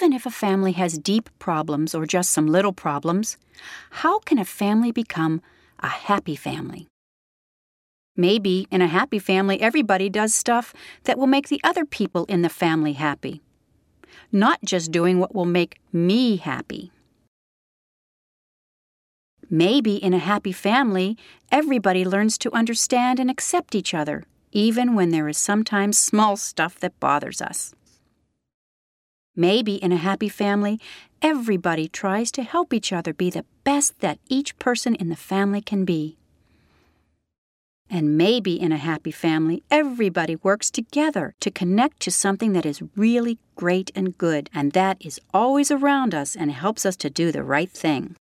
even if a family has deep problems or just some little problems, how can a family become a happy family? Maybe in a happy family, everybody does stuff that will make the other people in the family happy, not just doing what will make me happy. Maybe in a happy family, everybody learns to understand and accept each other, even when there is sometimes small stuff that bothers us. Maybe in a happy family, everybody tries to help each other be the best that each person in the family can be. And maybe in a happy family, everybody works together to connect to something that is really great and good, and that is always around us and helps us to do the right thing.